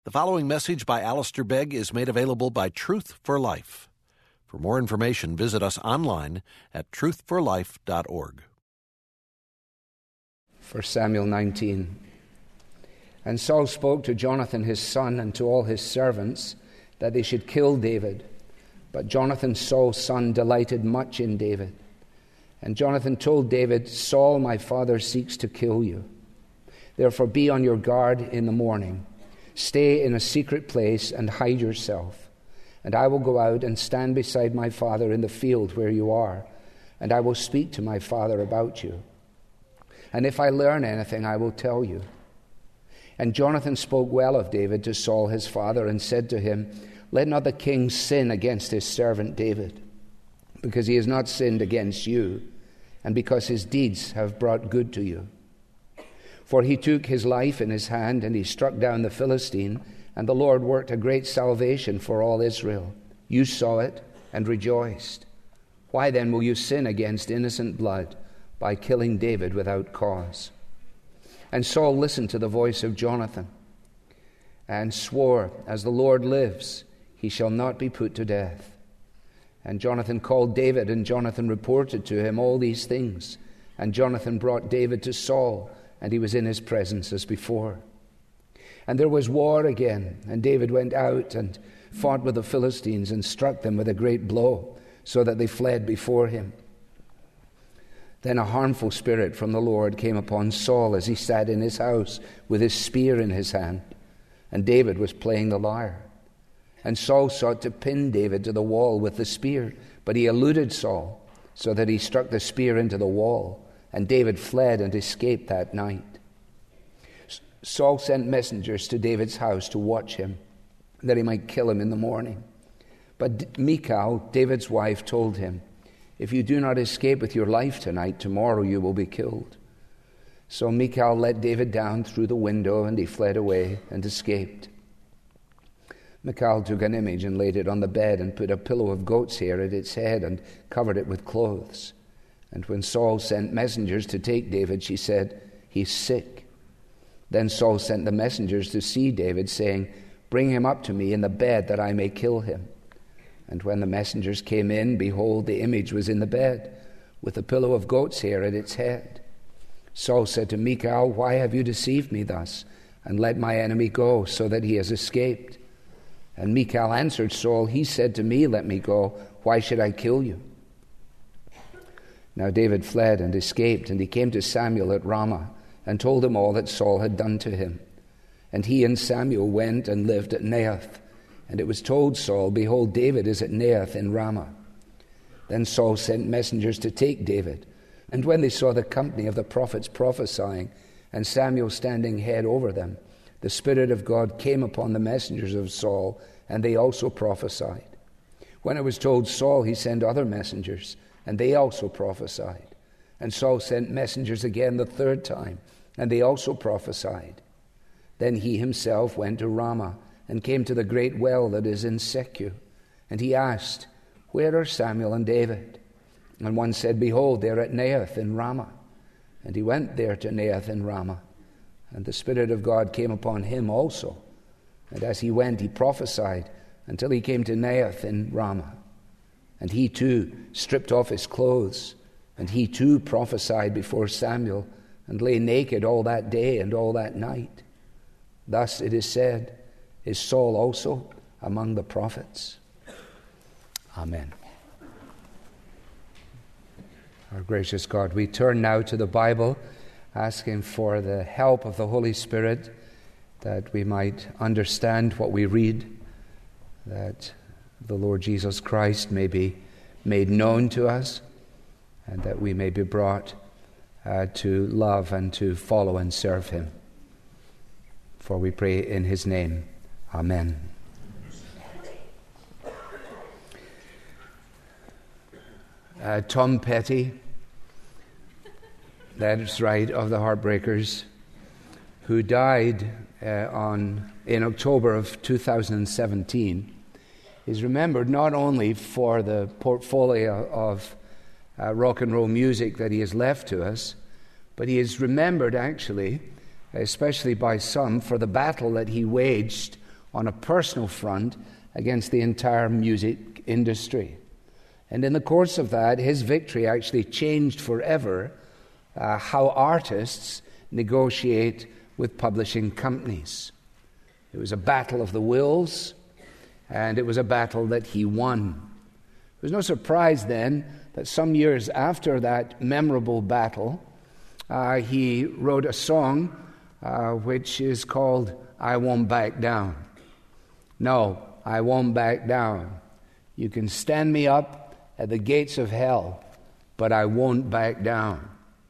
The following message by Alistair Begg is made available by Truth for Life. For more information, visit us online at truthforlife.org. 1 Samuel 19. And Saul spoke to Jonathan his son and to all his servants that they should kill David. But Jonathan, Saul's son, delighted much in David. And Jonathan told David, Saul, my father, seeks to kill you. Therefore be on your guard in the morning. Stay in a secret place and hide yourself. And I will go out and stand beside my father in the field where you are. And I will speak to my father about you. And if I learn anything, I will tell you. And Jonathan spoke well of David to Saul his father and said to him, Let not the king sin against his servant David, because he has not sinned against you, and because his deeds have brought good to you. For he took his life in his hand, and he struck down the Philistine, and the Lord worked a great salvation for all Israel. You saw it and rejoiced. Why then will you sin against innocent blood by killing David without cause? And Saul listened to the voice of Jonathan, and swore, As the Lord lives, he shall not be put to death. And Jonathan called David, and Jonathan reported to him all these things. And Jonathan brought David to Saul, and he was in his presence as before. And there was war again, and David went out and fought with the Philistines and struck them with a great blow, so that they fled before him. Then a harmful spirit from the Lord came upon Saul as he sat in his house with his spear in his hand, and David was playing the lyre. And Saul sought to pin David to the wall with the spear, but he eluded Saul, so that he struck the spear into the wall, and David fled and escaped that night. Saul sent messengers to David's house to watch him, that he might kill him in the morning. But Michal, David's wife, told him, If you do not escape with your life tonight, tomorrow you will be killed. So Michal let David down through the window, and he fled away and escaped. Michal took an image and laid it on the bed and put a pillow of goat's hair at its head and covered it with clothes. And when Saul sent messengers to take David, she said, He's sick. Then Saul sent the messengers to see David, saying, Bring him up to me in the bed that I may kill him. And when the messengers came in, behold, the image was in the bed, with a pillow of goat's hair at its head. Saul said to Michal, Why have you deceived me thus, and let my enemy go, so that he has escaped? And Michal answered Saul, He said to me, Let me go. Why should I kill you? Now David fled and escaped, and he came to Samuel at Ramah, and told him all that Saul had done to him. And he and Samuel went and lived at Naioth. And it was told Saul, Behold, David is at Naioth in Ramah. Then Saul sent messengers to take David. And when they saw the company of the prophets prophesying, and Samuel standing head over them, the Spirit of God came upon the messengers of Saul, and they also prophesied. When it was told Saul, he sent other messengers, and they also prophesied. And Saul sent messengers again the third time, and they also prophesied. Then he himself went to Ramah, and came to the great well that is in Secu. And he asked, Where are Samuel and David? And one said, Behold, they are at Naioth in Ramah. And he went there to Naioth in Ramah. And the Spirit of God came upon him also. And as he went, he prophesied until he came to Naioth in Ramah. And he too stripped off his clothes, and he too prophesied before Samuel, and lay naked all that day and all that night. Thus it is said, Is Saul also among the prophets? Amen. Our gracious God, we turn now to the Bible, asking for the help of the Holy Spirit, that we might understand what we read, that the Lord Jesus Christ may be made known to us, and that we may be brought to love and to follow and serve him. For we pray in his name. Amen. Tom Petty, that's right, of the Heartbreakers, who died in October of 2017, is remembered not only for the portfolio of rock and roll music that he has left to us, but he is remembered actually, especially by some, for the battle that he waged on a personal front against the entire music industry. And in the course of that, his victory actually changed forever how artists negotiate with publishing companies. It was a battle of the wills, and it was a battle that he won. It was no surprise then that some years after that memorable battle, he wrote a song which is called I Won't Back Down. No, I won't back down. You can stand me up at the gates of hell, but I won't back down.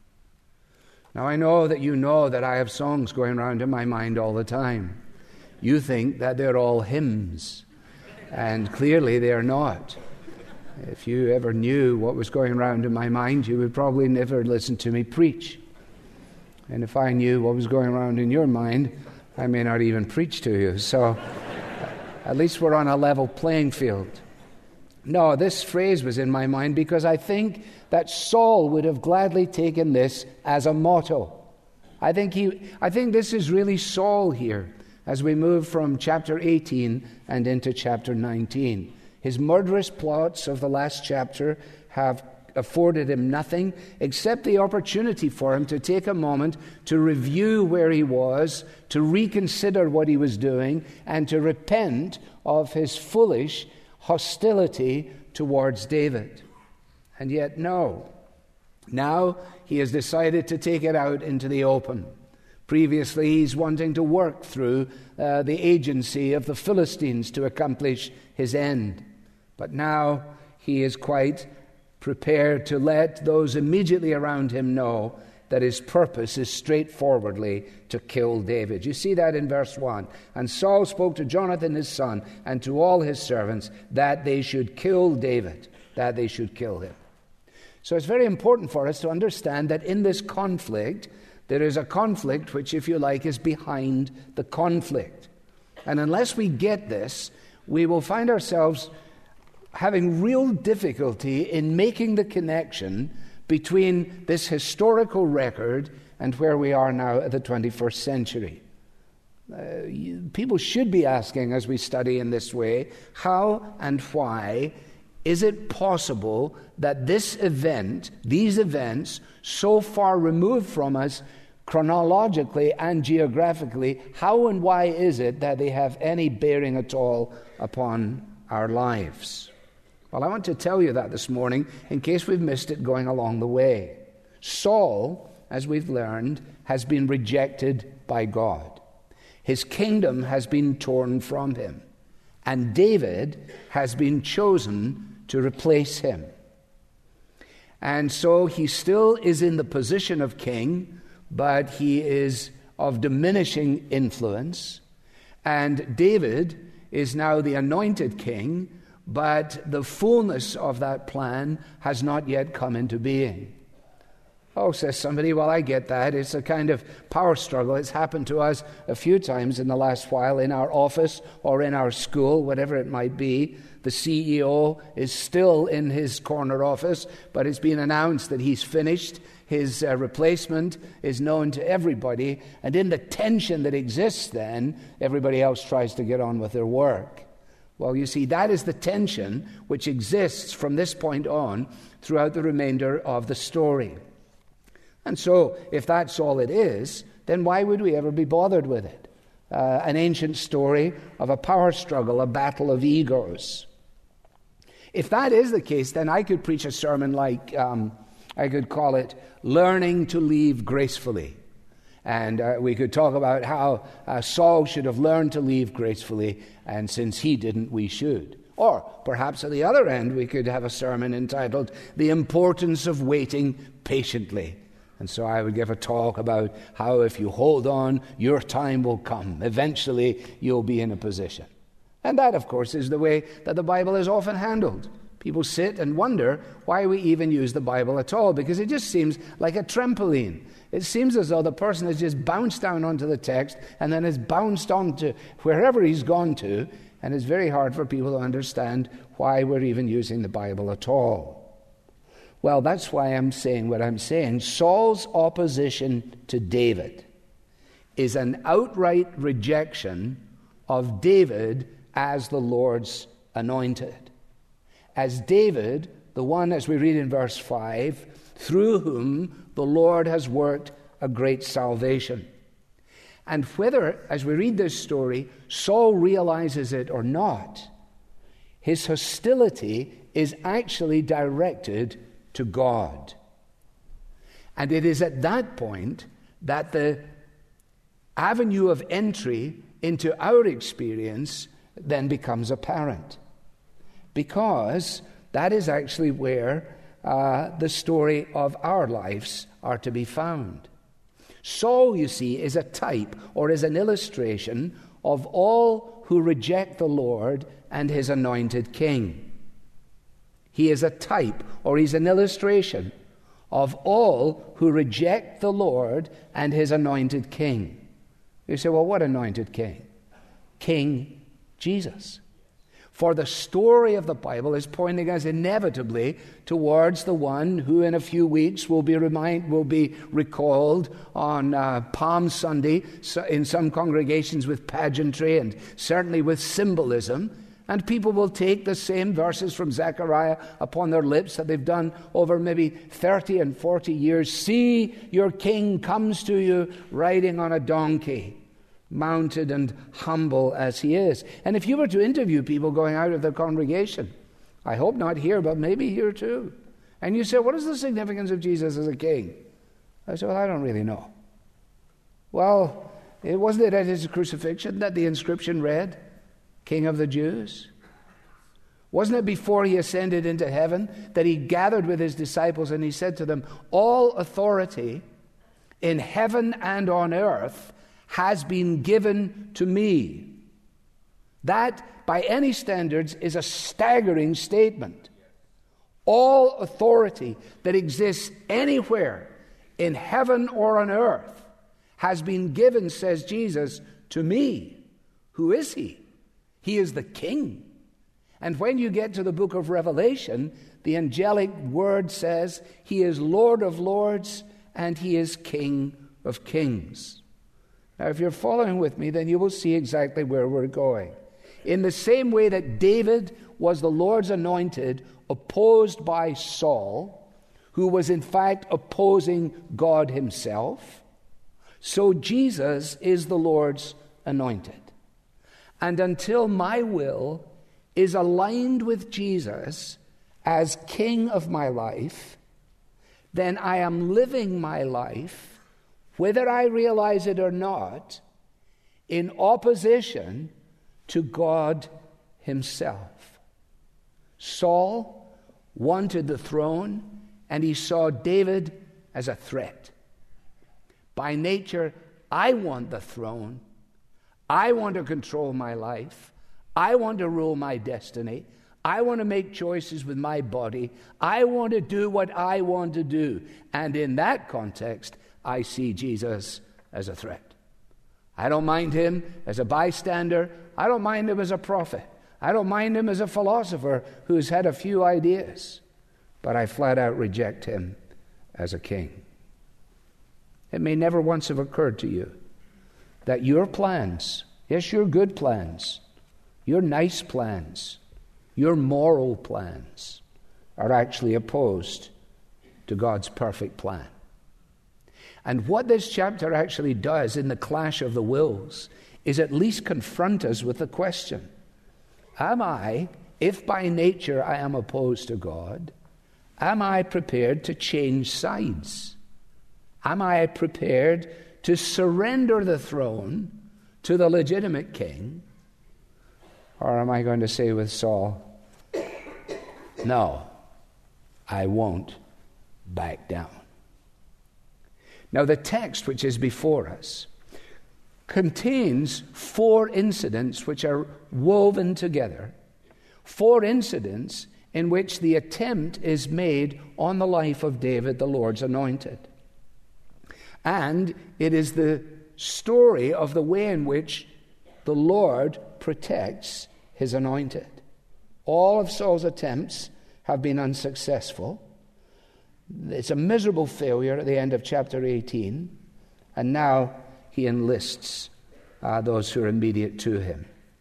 Now I know that I have songs going around in my mind all the time. You think that they're all hymns, and clearly they are not. If you ever knew what was going around in my mind, you would probably never listen to me preach. And if I knew what was going around in your mind, I may not even preach to you. So at least we're on a level playing field. No, this phrase was in my mind because I think that Saul would have gladly taken this as a motto. I think this is really Saul here as we move from chapter 18 and into chapter 19. His murderous plots of the last chapter have afforded him nothing except the opportunity for him to take a moment to review where he was, to reconsider what he was doing, and to repent of his foolish hostility towards David. And yet, no. Now he has decided to take it out into the open. Previously, he's wanting to work through the agency of the Philistines to accomplish his end. But now he is quite prepared to let those immediately around him know that his purpose is straightforwardly to kill David. You see that in verse 1. And Saul spoke to Jonathan his son and to all his servants that they should kill David, that they should kill him. So it's very important for us to understand that in this conflict, there is a conflict which, if you like, is behind the conflict. And unless we get this, we will find ourselves having real difficulty in making the connection between this historical record and where we are now at the 21st century. People should be asking, as we study in this way, how and why is it possible that this event, these events, so far removed from us chronologically and geographically, how and why is it that they have any bearing at all upon our lives? Well, I want to tell you that this morning in case we've missed it going along the way. Saul, as we've learned, has been rejected by God. His kingdom has been torn from him. And David has been chosen to replace him. And so he still is in the position of king, but he is of diminishing influence. And David is now the anointed king, but the fullness of that plan has not yet come into being. Oh, says somebody, well, I get that. It's a kind of power struggle. It's happened to us a few times in the last while in our office or in our school, whatever it might be. The CEO is still in his corner office, but it's been announced that he's finished. His replacement is known to everybody. And in the tension that exists then, everybody else tries to get on with their work. Well, you see, that is the tension which exists from this point on throughout the remainder of the story. And so, if that's all it is, then why would we ever be bothered with it? An ancient story of a power struggle, a battle of egos. If that is the case, then I could preach a sermon like, I could call it, Learning to Leave Gracefully. And we could talk about how Saul should have learned to leave gracefully, and since he didn't, we should. Or perhaps at the other end, we could have a sermon entitled, The Importance of Waiting Patiently. And so I would give a talk about how if you hold on, your time will come. Eventually, you'll be in a position. And that, of course, is the way that the Bible is often handled. People sit and wonder why we even use the Bible at all, because it just seems like a trampoline. It seems as though the person has just bounced down onto the text and then has bounced on to wherever he's gone to, and it's very hard for people to understand why we're even using the Bible at all. Well, that's why I'm saying what I'm saying. Saul's opposition to David is an outright rejection of David as the Lord's anointed. As David, the one, as we read in verse 5, through whom the Lord has worked a great salvation. And whether, as we read this story, Saul realizes it or not, his hostility is actually directed to God. And it is at that point that the avenue of entry into our experience then becomes apparent. Because that is actually where the story of our lives are to be found. Saul, you see, is a type or is an illustration of all who reject the Lord and his anointed king. He is a type or he's an illustration of all who reject the Lord and his anointed king. You say, well, what anointed king? King Jesus. For the story of the Bible is pointing us inevitably towards the one who in a few weeks will be recalled on Palm Sunday in some congregations with pageantry and certainly with symbolism. And people will take the same verses from Zechariah upon their lips that they've done over maybe 30 and 40 years. See, your king comes to you riding on a donkey, mounted and humble as he is. And if you were to interview people going out of the congregation, I hope not here, but maybe here too, and you say, what is the significance of Jesus as a king? I say, well, I don't really know. Well, wasn't it at his crucifixion that the inscription read, King of the Jews? Wasn't it before he ascended into heaven that he gathered with his disciples and he said to them, all authority in heaven and on earth has been given to me. That, by any standards, is a staggering statement. All authority that exists anywhere in heaven or on earth has been given, says Jesus, to me. Who is he? He is the King. And when you get to the book of Revelation, the angelic word says he is Lord of lords and he is King of kings. Now, if you're following with me, then you will see exactly where we're going. In the same way that David was the Lord's anointed, opposed by Saul, who was in fact opposing God himself, so Jesus is the Lord's anointed. And until my will is aligned with Jesus as King of my life, then I am living my life, whether I realize it or not, in opposition to God himself. Saul wanted the throne, and he saw David as a threat. By nature, I want the throne. I want to control my life. I want to rule my destiny. I want to make choices with my body. I want to do what I want to do. And in that context, I see Jesus as a threat. I don't mind him as a bystander. I don't mind him as a prophet. I don't mind him as a philosopher who's had a few ideas. But I flat out reject him as a king. It may never once have occurred to you that your plans, yes, your good plans, your nice plans, your moral plans, are actually opposed to God's perfect plan. And what this chapter actually does in the clash of the wills is at least confront us with the question, am I, if by nature I am opposed to God, am I prepared to change sides? Am I prepared to surrender the throne to the legitimate king? Or am I going to say with Saul, no, I won't back down? Now, the text which is before us contains 4 incidents which are woven together, 4 incidents in which the attempt is made on the life of David, the Lord's anointed. And it is the story of the way in which the Lord protects his anointed. All of Saul's attempts have been unsuccessful. It's a miserable failure at the end of chapter 18, and now he enlists those who are immediate to him.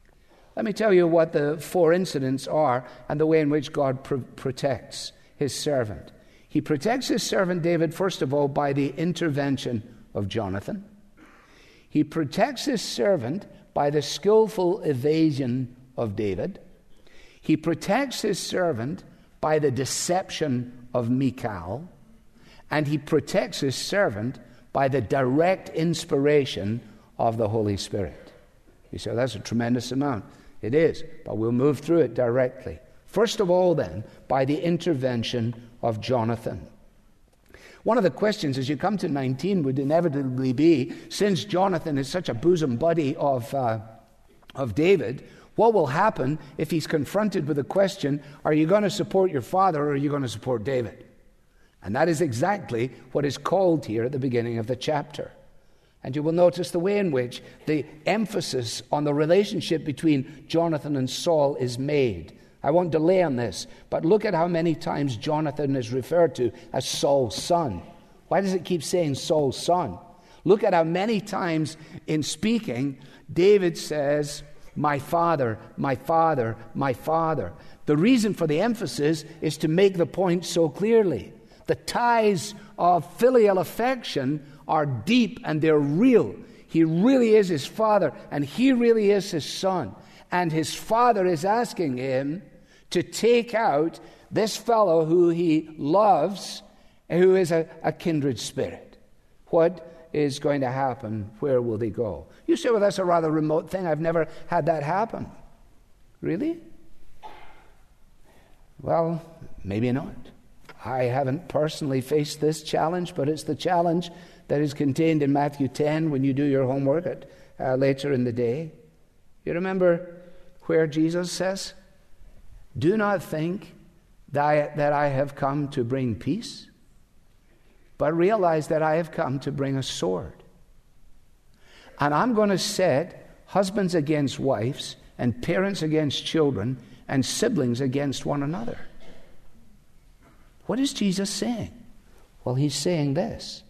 Let me tell you what the 4 incidents are and the way in which God protects his servant. He protects his servant David, first of all, by the intervention of Jonathan. He protects his servant by the skillful evasion of David. He protects his servant by the deception of Michal. And he protects his servant by the direct inspiration of the Holy Spirit. You say, that's a tremendous amount. It is, but we'll move through it directly. First of all, then, by the intervention of Jonathan. One of the questions as you come to 19 would inevitably be, since Jonathan is such a bosom buddy of David, what will happen if he's confronted with the question, are you going to support your father or are you going to support David? And that is exactly what is called here at the beginning of the chapter. And you will notice the way in which the emphasis on the relationship between Jonathan and Saul is made. I won't delay on this, but look at how many times Jonathan is referred to as Saul's son. Why does it keep saying Saul's son? Look at how many times in speaking, David says, my father, my father, my father. The reason for the emphasis is to make the point so clearly. The ties of filial affection are deep and they're real. He really is his father and he really is his son. And his father is asking him to take out this fellow who he loves, who is a kindred spirit. What is going to happen? Where will they go? You say, well, that's a rather remote thing. I've never had that happen. Really? Well, maybe not. I haven't personally faced this challenge, but it's the challenge that is contained in Matthew 10 when you do your homework later in the day. You remember where Jesus says, do not think that I have come to bring peace, but realize that I have come to bring a sword. And I'm going to set husbands against wives and parents against children and siblings against one another. What is Jesus saying? Well, he's saying this.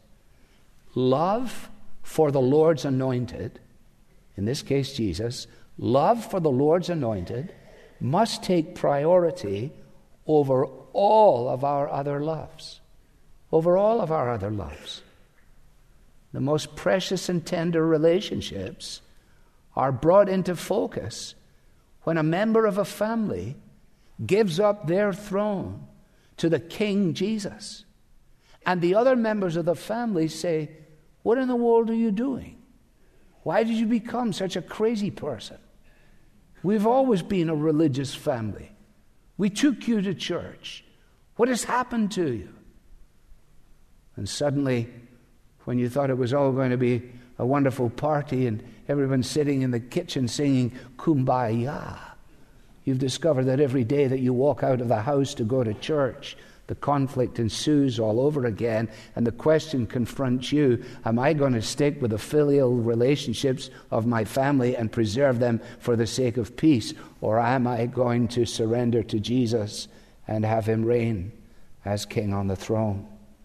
Love for the Lord's anointed, in this case Jesus, love for the Lord's anointed must take priority over all of our other loves. Over all of our other loves. The most precious and tender relationships are brought into focus when a member of a family gives up their throne to the King Jesus. And the other members of the family say, what in the world are you doing? Why did you become such a crazy person? We've always been a religious family. We took you to church. What has happened to you? And suddenly, when you thought it was all going to be a wonderful party and everyone sitting in the kitchen singing Kumbaya, you've discovered that every day that you walk out of the house to go to church, the conflict ensues all over again, and the question confronts you, am I going to stick with the filial relationships of my family and preserve them for the sake of peace, or am I going to surrender to Jesus and have him reign as king on the throne?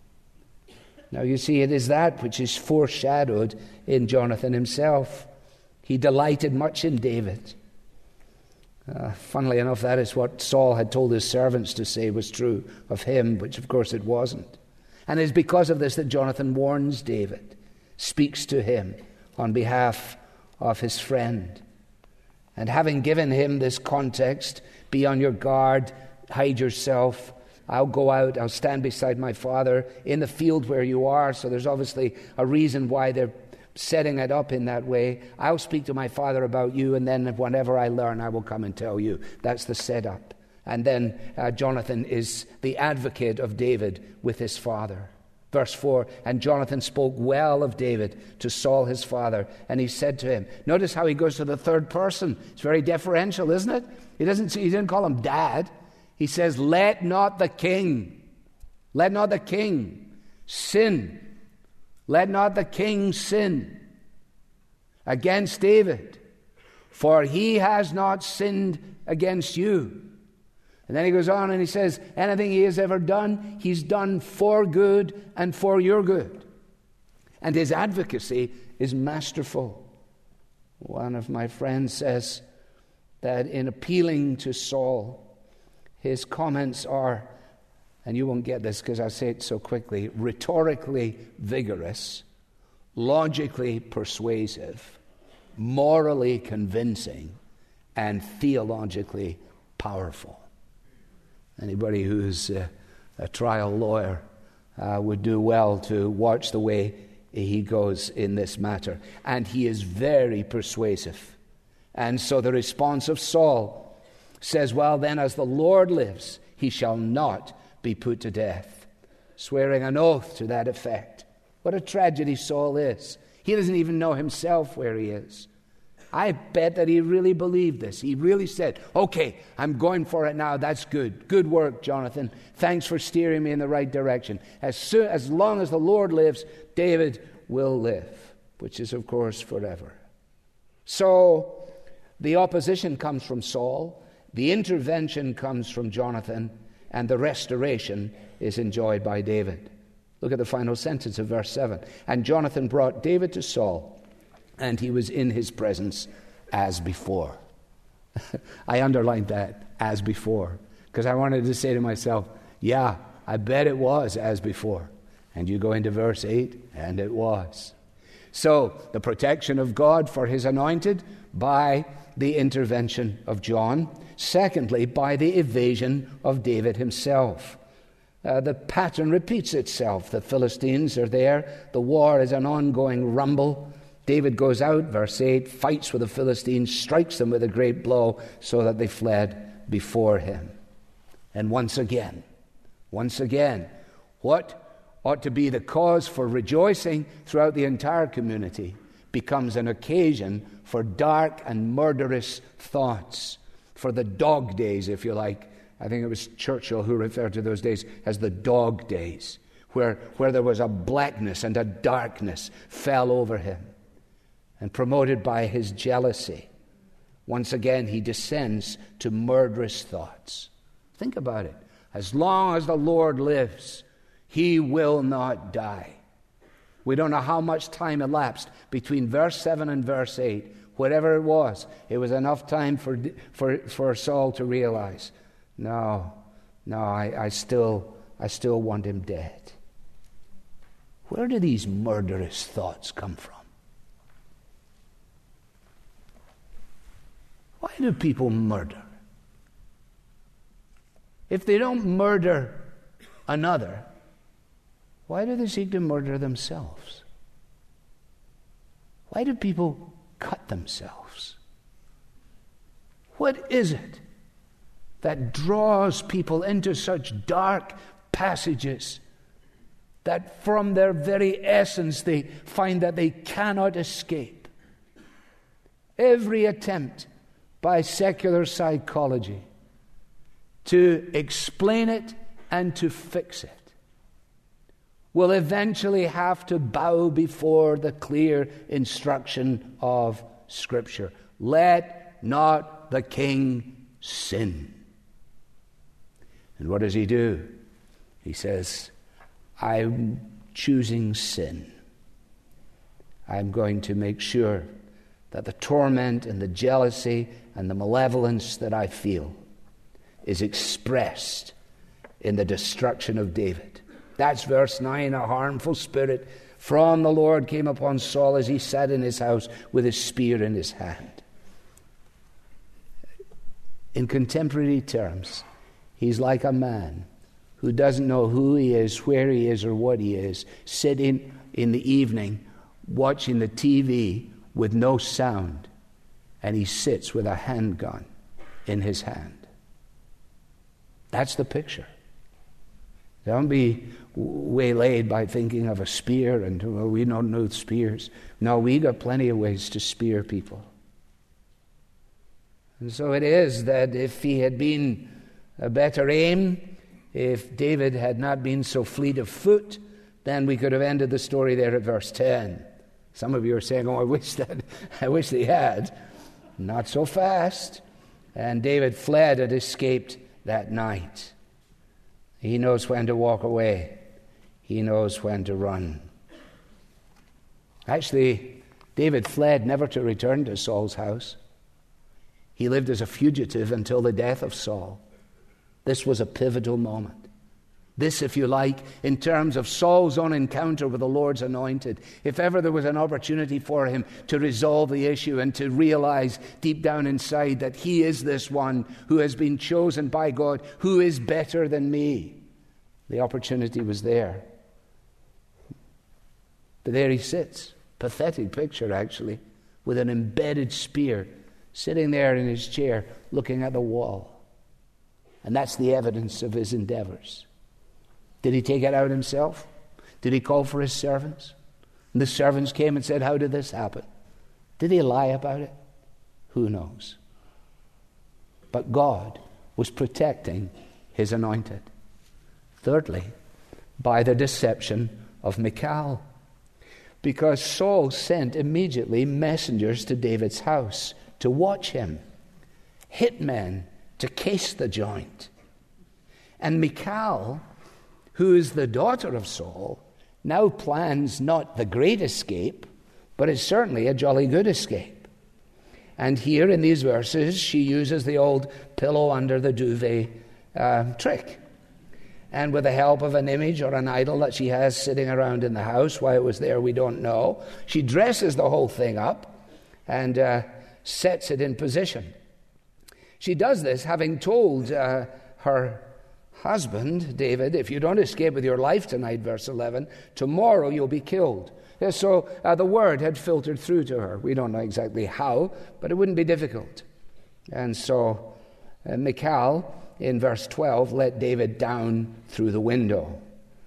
Now you see, it is that which is foreshadowed in Jonathan himself. He delighted much in David. Funnily enough, that is what Saul had told his servants to say was true of him, which of course it wasn't. And it is because of this that Jonathan warns David, speaks to him on behalf of his friend. And having given him this context, be on your guard, hide yourself, I'll go out, I'll stand beside my father in the field where you are. So there's obviously a reason why they're setting it up in that way. I'll speak to my father about you, and then whenever I learn, I will come and tell you. That's the setup. And then Jonathan is the advocate of David with his father. Verse 4, and Jonathan spoke well of David to Saul his father, and he said to him, notice how he goes to the third person. It's very deferential, isn't it? He didn't call him dad. He says, let not the king sin. Let not the king sin against David, for he has not sinned against you. And then he goes on and he says, anything he has ever done, he's done for good and for your good. And his advocacy is masterful. One of my friends says, that in appealing to Saul, his comments are, and you won't get this because I say it so quickly, rhetorically vigorous, logically persuasive, morally convincing, and theologically powerful. Anybody who's a trial lawyer would do well to watch the way he goes in this matter. And he is very persuasive. And so the response of Saul says, well, then, as the Lord lives, he shall not be put to death, swearing an oath to that effect. What a tragedy Saul is. He doesn't even know himself where he is. I bet that he really believed this. He really said, okay, I'm going for it now. That's good. Good work, Jonathan. Thanks for steering me in the right direction. As long as the Lord lives, David will live, which is, of course, forever. So the opposition comes from Saul, the intervention comes from Jonathan, and the restoration is enjoyed by David. Look at the final sentence of verse 7. And Jonathan brought David to Saul, and he was in his presence as before. I underlined that, as before, because I wanted to say to myself, yeah, I bet it was as before. And you go into verse 8, and it was. So, the protection of God for his anointed by the intervention of John. Secondly, by the evasion of David himself. The pattern repeats itself. The Philistines are there. The war is an ongoing rumble. David goes out, verse 8, fights with the Philistines, strikes them with a great blow so that they fled before him. And once again, what ought to be the cause for rejoicing throughout the entire community becomes an occasion for dark and murderous thoughts, for the dog days, if you like. I think it was Churchill who referred to those days as the dog days, where there was a blackness and a darkness fell over him. And promoted by his jealousy, once again he descends to murderous thoughts. Think about it. As long as the Lord lives, he will not die. We don't know how much time elapsed between verse 7 and verse 8. Whatever it was enough time for Saul to realize, no, I still want him dead. Where do these murderous thoughts come from? Why do people murder? If they don't murder another, why do they seek to murder themselves? Why do people cut themselves? What is it that draws people into such dark passages that from their very essence they find that they cannot escape? Every attempt by secular psychology to explain it and to fix it will eventually have to bow before the clear instruction of Scripture. Let not the king sin. And what does he do? He says, I'm choosing sin. I'm going to make sure that the torment and the jealousy and the malevolence that I feel is expressed in the destruction of David. That's verse 9. A harmful spirit from the Lord came upon Saul as he sat in his house with his spear in his hand. In contemporary terms, he's like a man who doesn't know who he is, where he is, or what he is, sitting in the evening watching the TV with no sound, and he sits with a handgun in his hand. That's the picture. Don't be waylaid by thinking of a spear and, well, we don't know spears. No, we got plenty of ways to spear people. And so it is that if he had been a better aim, if David had not been so fleet of foot, then we could have ended the story there at verse 10. Some of you are saying, oh, I wish they had. Not so fast. And David fled and escaped that night. He knows when to walk away. He knows when to run. Actually, David fled never to return to Saul's house. He lived as a fugitive until the death of Saul. This was a pivotal moment. This, if you like, in terms of Saul's own encounter with the Lord's anointed. If ever there was an opportunity for him to resolve the issue and to realize deep down inside that he is this one who has been chosen by God, who is better than me, the opportunity was there. But there he sits, pathetic picture actually, with an embedded spear, sitting there in his chair, looking at the wall. And that's the evidence of his endeavors. Did he take it out himself? Did he call for his servants? And the servants came and said, how did this happen? Did he lie about it? Who knows? But God was protecting his anointed. Thirdly, by the deception of Michal. Because Saul sent immediately messengers to David's house to watch him, hitmen to case the joint. And Michal, who is the daughter of Saul, now plans not the great escape, but is certainly a jolly good escape. And here in these verses, she uses the old pillow under the duvet trick. And with the help of an image or an idol that she has sitting around in the house, why it was there we don't know, she dresses the whole thing up and sets it in position. She does this having told her husband, David, if you don't escape with your life tonight, verse 11, tomorrow you'll be killed. So the word had filtered through to her. We don't know exactly how, but it wouldn't be difficult. And so Michal, in verse 12, let David down through the window.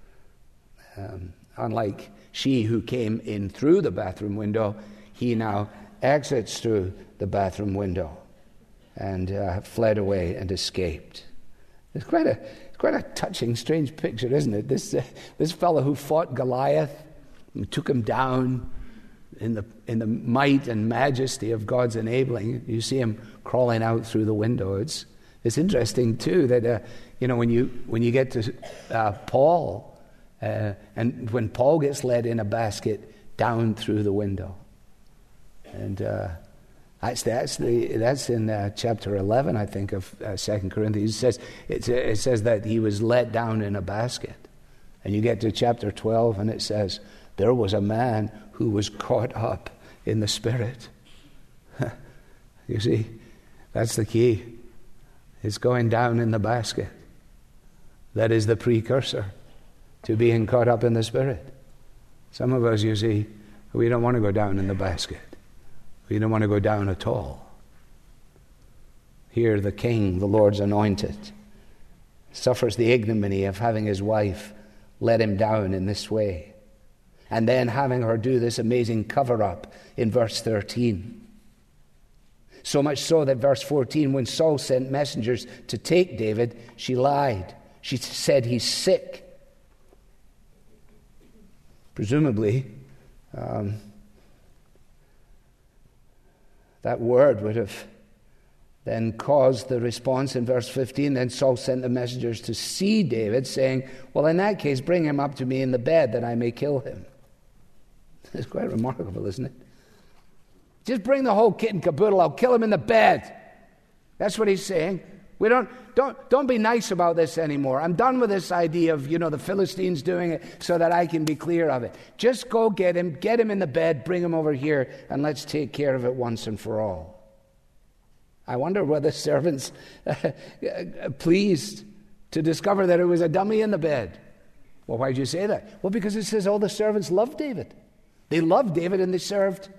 Unlike she who came in through the bathroom window, he now exits through the bathroom window and fled away and escaped. It's quite a touching, strange picture, isn't it? This fellow who fought Goliath and took him down in the might and majesty of God's enabling. You see him crawling out through the window. It's interesting too that when you get to Paul and when Paul gets led in a basket down through the window, and that's in chapter 11, I think, of 2 Corinthians. It says that he was let down in a basket. And you get to chapter 12 and it says, there was a man who was caught up in the Spirit. You see, that's the key. It's going down in the basket. That is the precursor to being caught up in the Spirit. Some of us, you see, we don't want to go down in the basket. We don't want to go down at all. Here the king, the Lord's anointed, suffers the ignominy of having his wife let him down in this way. And then having her do this amazing cover-up in verse 13. So much so that verse 14, when Saul sent messengers to take David, she lied. She said he's sick. Presumably, that word would have then caused the response in verse 15. Then Saul sent the messengers to see David, saying, well, in that case, bring him up to me in the bed that I may kill him. It's quite remarkable, isn't it? Just bring the whole kit and caboodle. I'll kill him in the bed. That's what he's saying. We don't be nice about this anymore. I'm done with this idea of, the Philistines doing it so that I can be clear of it. Just go get him in the bed, bring him over here, and let's take care of it once and for all. I wonder were the servants pleased to discover that it was a dummy in the bed. Well, why did you say that? Well, because it says all the servants loved David. They loved David and they served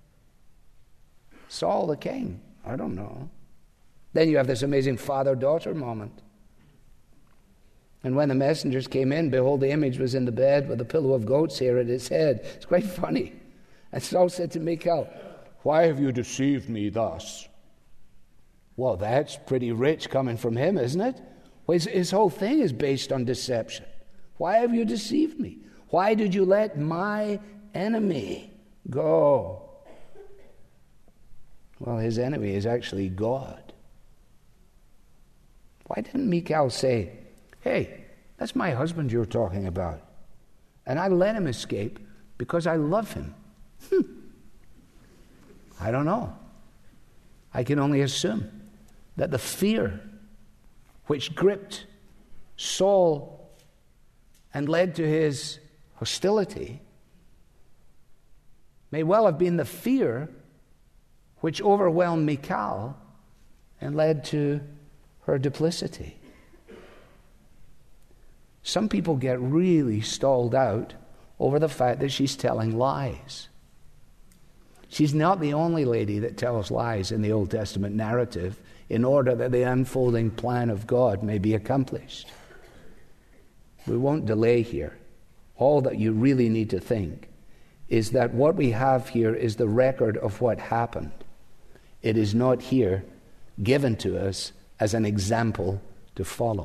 Saul the king. I don't know. Then you have this amazing father-daughter moment. And when the messengers came in, behold, the image was in the bed with a pillow of goat's hair at its head. It's quite funny. And Saul said to Michal, why have you deceived me thus? Well, that's pretty rich coming from him, isn't it? Well, his whole thing is based on deception. Why have you deceived me? Why did you let my enemy go? Well, his enemy is actually God. Why didn't Michal say, hey, that's my husband you're talking about, and I let him escape because I love him? I don't know. I can only assume that the fear which gripped Saul and led to his hostility may well have been the fear which overwhelmed Michal and led to her duplicity. Some people get really stalled out over the fact that she's telling lies. She's not the only lady that tells lies in the Old Testament narrative in order that the unfolding plan of God may be accomplished. We won't delay here. All that you really need to think is that what we have here is the record of what happened. It is not here given to us as an example to follow.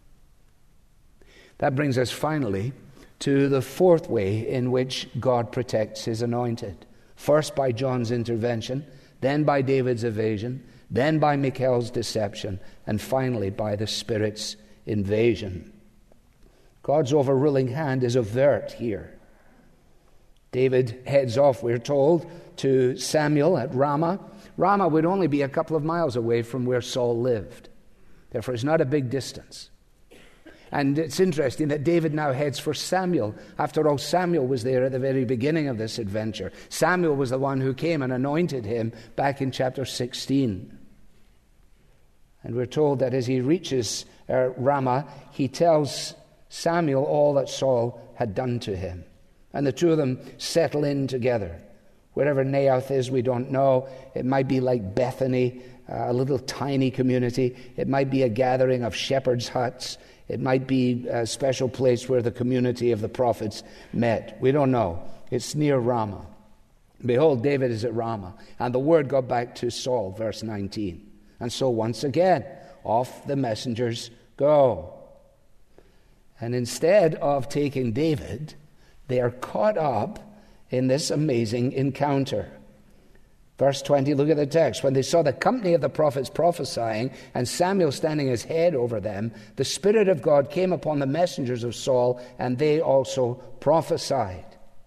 That brings us finally to the fourth way in which God protects his anointed. First by John's intervention, then by David's evasion, then by Michal's deception, and finally by the Spirit's invasion. God's overruling hand is overt here. David heads off, we're told, to Samuel at Ramah. Ramah would only be a couple of miles away from where Saul lived. Therefore, it's not a big distance. And it's interesting that David now heads for Samuel. After all, Samuel was there at the very beginning of this adventure. Samuel was the one who came and anointed him back in chapter 16. And we're told that as he reaches Ramah, he tells Samuel all that Saul had done to him. And the two of them settle in together. Wherever Naioth is, we don't know. It might be like Bethany, a little tiny community. It might be a gathering of shepherds' huts. It might be a special place where the community of the prophets met. We don't know. It's near Ramah. Behold, David is at Ramah. And the word got back to Saul, verse 19. And so once again, off the messengers go. And instead of taking David, they are caught up in this amazing encounter. Verse 20, look at the text. When they saw the company of the prophets prophesying and Samuel standing his head over them, the Spirit of God came upon the messengers of Saul, and they also prophesied.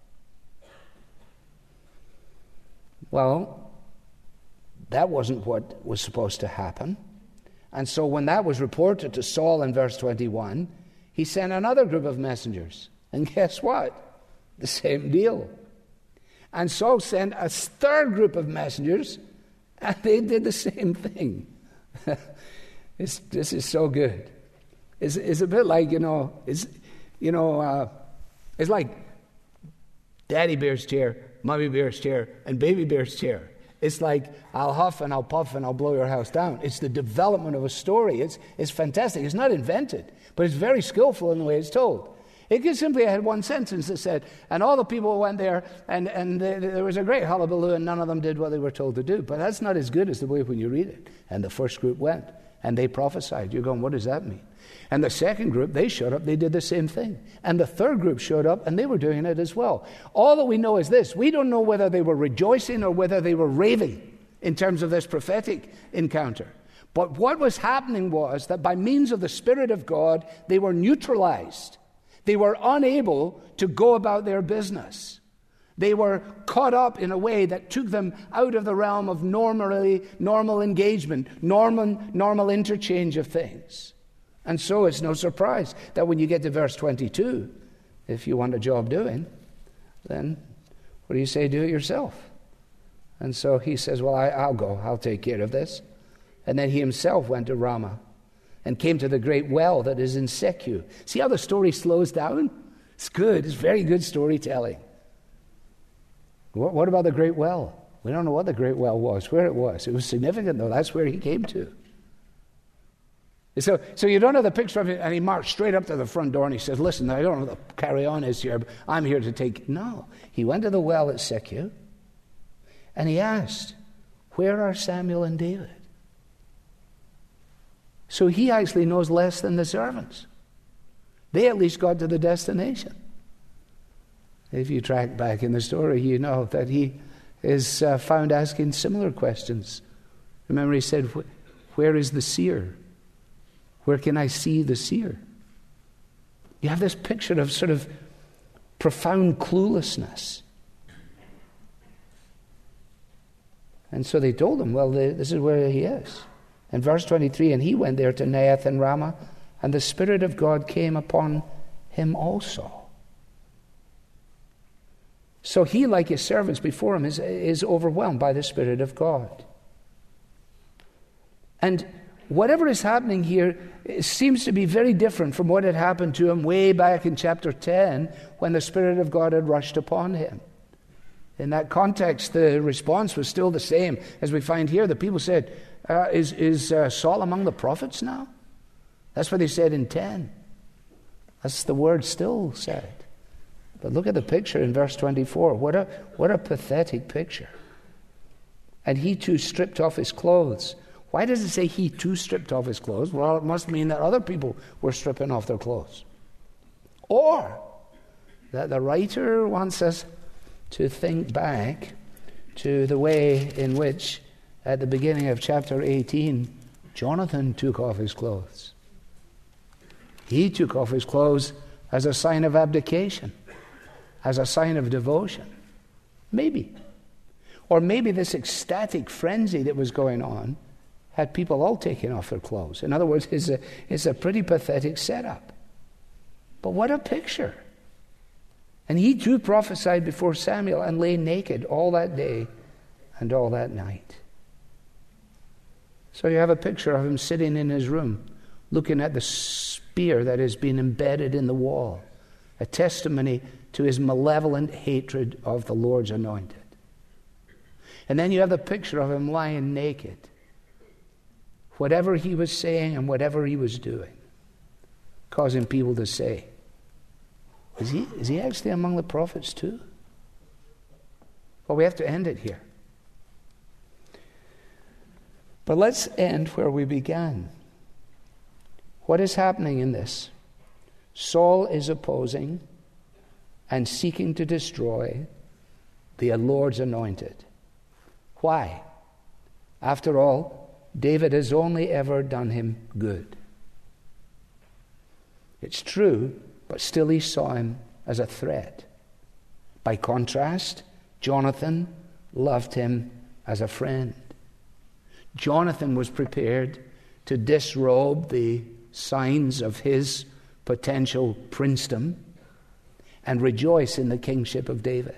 Well, that wasn't what was supposed to happen. And so when that was reported to Saul in verse 21, he sent another group of messengers. And guess what? The same deal. And Saul sent a third group of messengers, and they did the same thing. This is so good. It's a bit like, it's like Daddy Bear's chair, Mommy Bear's chair, and Baby Bear's chair. It's like, I'll huff and I'll puff and I'll blow your house down. It's the development of a story. It's fantastic. It's not invented, but it's very skillful in the way it's told. It could simply have one sentence that said, and all the people went there, and there was a great hullabaloo, and none of them did what they were told to do. But that's not as good as the way when you read it. And the first group went, and they prophesied. You're going, what does that mean? And the second group, they showed up, they did the same thing. And the third group showed up, and they were doing it as well. All that we know is this. We don't know whether they were rejoicing or whether they were raving in terms of this prophetic encounter. But what was happening was that by means of the Spirit of God, they were neutralized. They were unable to go about their business. They were caught up in a way that took them out of the realm of normal engagement, normal interchange of things. And so it's no surprise that when you get to verse 22, if you want a job doing, then what do you say? Do it yourself. And so he says, well, I'll go. I'll take care of this. And then he himself went to Ramah and came to the great well that is in Secu. See how the story slows down? It's good. It's very good storytelling. What about the great well? We don't know what the great well was, where it was. It was significant, though. That's where he came to. So you don't have the picture of it, and he marched straight up to the front door, and he says, listen, I don't know what the carry-on is here, but I'm here to take... No. He went to the well at Secu, and he asked, where are Samuel and David? So he actually knows less than the servants. They at least got to the destination. If you track back in the story, you know that he is found asking similar questions. Remember, he said, where is the seer? Where can I see the seer? You have this picture of sort of profound cluelessness. And so they told him, well, this is where he is. In verse 23, and he went there to Naioth and Ramah, and the Spirit of God came upon him also. So he, like his servants before him, is overwhelmed by the Spirit of God. And whatever is happening here seems to be very different from what had happened to him way back in chapter 10 when the Spirit of God had rushed upon him. In that context, the response was still the same as we find here. The people said, is Saul among the prophets now? That's what they said in 10. That's the word still said. But look at the picture in verse 24. What a pathetic picture. And he too stripped off his clothes. Why does it say he too stripped off his clothes? Well, it must mean that other people were stripping off their clothes. Or that the writer wants us to think back to the way in which, at the beginning of chapter 18, Jonathan took off his clothes. He took off his clothes as a sign of abdication, as a sign of devotion. Maybe. Or maybe this ecstatic frenzy that was going on had people all taking off their clothes. In other words, it's a pretty pathetic setup. But what a picture. And he too prophesied before Samuel and lay naked all that day and all that night. So you have a picture of him sitting in his room, looking at the spear that has been embedded in the wall, a testimony to his malevolent hatred of the Lord's anointed. And then you have the picture of him lying naked, whatever he was saying and whatever he was doing, causing people to say, is he actually among the prophets too? Well, we have to end it here. But let's end where we began. What is happening in this? Saul is opposing and seeking to destroy the Lord's anointed. Why? After all, David has only ever done him good. It's true, but still he saw him as a threat. By contrast, Jonathan loved him as a friend. Jonathan was prepared to disrobe the signs of his potential princedom and rejoice in the kingship of David.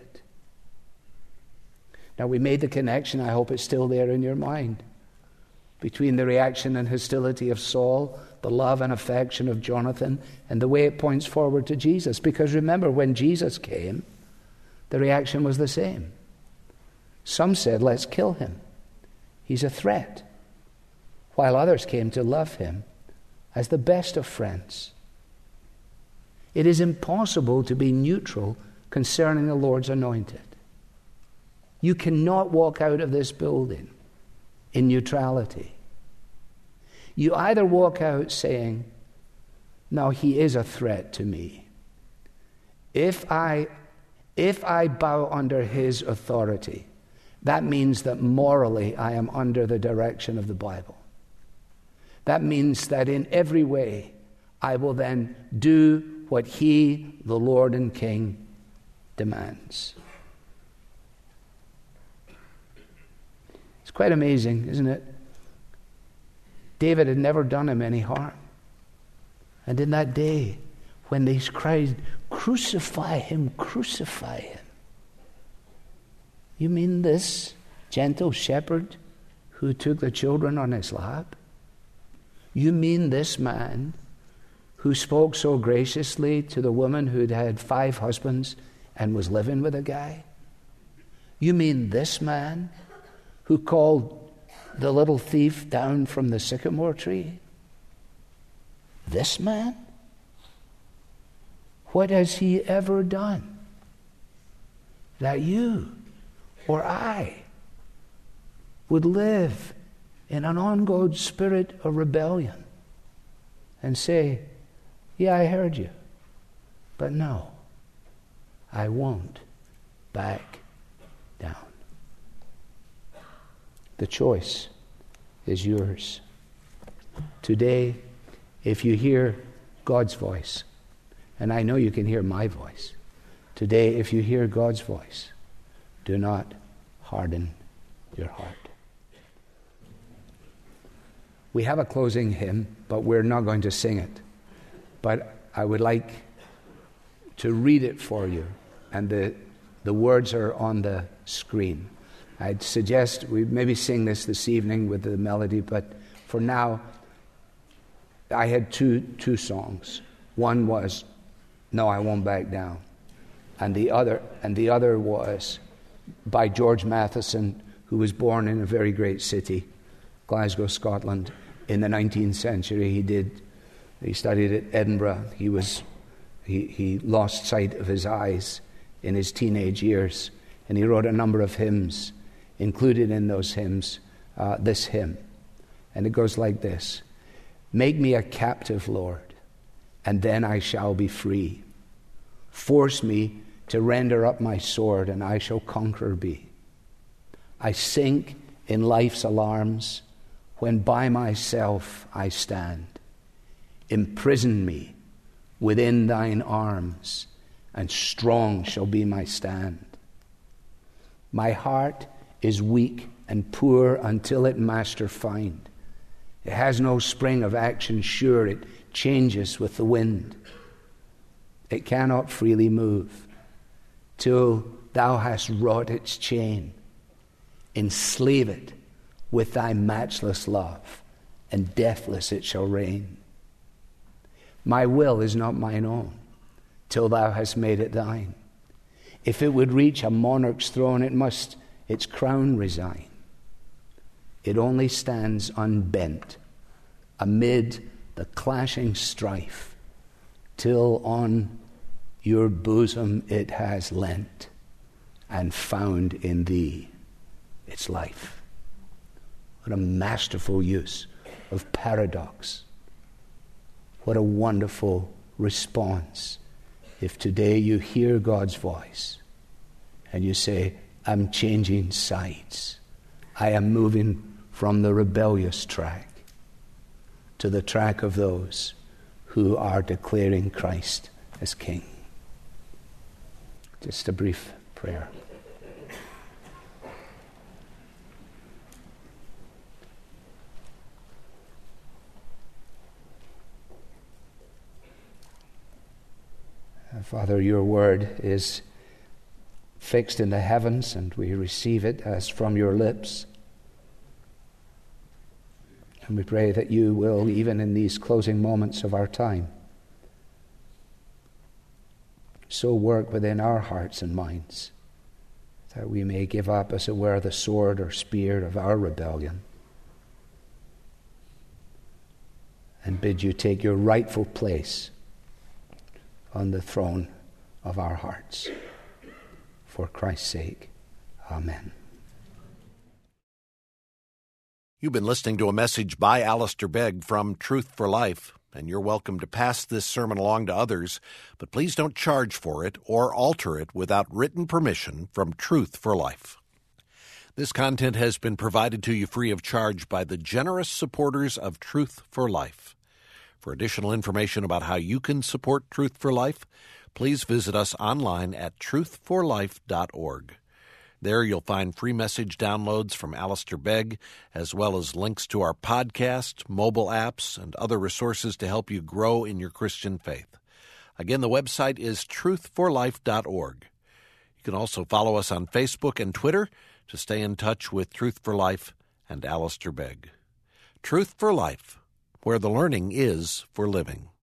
Now, we made the connection, I hope it's still there in your mind, between the reaction and hostility of Saul, the love and affection of Jonathan, and the way it points forward to Jesus. Because remember, when Jesus came, the reaction was the same. Some said, let's kill him. He's a threat. While others came to love him as the best of friends. It is impossible to be neutral concerning the Lord's anointed. You cannot walk out of this building in neutrality. You either walk out saying, no, he is a threat to me. If I bow under his authority, that means that morally I am under the direction of the Bible. That means that in every way I will then do what he, the Lord and King, demands. It's quite amazing, isn't it? David had never done him any harm. And in that day, when they cried, crucify him, crucify him. You mean this gentle shepherd who took the children on his lap? You mean this man who spoke so graciously to the woman who'd had 5 husbands and was living with a guy? You mean this man who called the little thief down from the sycamore tree? This man? What has he ever done that you or I would live in an ongoing spirit of rebellion and say, yeah, I heard you, but no, I won't back down. The choice is yours. Today, if you hear God's voice, and I know you can hear my voice, today, if you hear God's voice, do not harden your heart. We have a closing hymn, but we're not going to sing it. But I would like to read it for you, and the words are on the screen. I'd suggest we maybe sing this evening with the melody, but for now, I had two songs. One was "No, I Won't Back Down," and the other was by George Matheson, who was born in a very great city, Glasgow, Scotland, in the 19th century. He studied at Edinburgh. He lost sight of his eyes in his teenage years, and he wrote a number of hymns. Included in those hymns, this hymn, and it goes like this: "Make me a captive, Lord, and then I shall be free. Force me to render up my sword, and I shall conqueror be. I sink in life's alarms when by myself I stand. Imprison me within thine arms, and strong shall be my stand. My heart is weak and poor until it master find. It has no spring of action sure, it changes with the wind. It cannot freely move till thou hast wrought its chain. Enslave it with thy matchless love, and deathless it shall reign. My will is not mine own till thou hast made it thine. If it would reach a monarch's throne, it must its crown resign. It only stands unbent amid the clashing strife, till on your bosom it has lent, and found in thee its life." What a masterful use of paradox. What a wonderful response if today you hear God's voice and you say, "I'm changing sides. I am moving from the rebellious track to the track of those who are declaring Christ as King." Just a brief prayer. Father, your word is fixed in the heavens, and we receive it as from your lips. And we pray that you will, even in these closing moments of our time, so work within our hearts and minds that we may give up, as it were, the sword or spear of our rebellion and bid you take your rightful place on the throne of our hearts. For Christ's sake, amen. You've been listening to a message by Alistair Begg from Truth for Life, and you're welcome to pass this sermon along to others, but please don't charge for it or alter it without written permission from Truth for Life. This content has been provided to you free of charge by the generous supporters of Truth for Life. For additional information about how you can support Truth for Life, please visit us online at truthforlife.org. There you'll find free message downloads from Alistair Begg, as well as links to our podcast, mobile apps, and other resources to help you grow in your Christian faith. Again, the website is truthforlife.org. You can also follow us on Facebook and Twitter to stay in touch with Truth for Life and Alistair Begg. Truth for Life, where the learning is for living.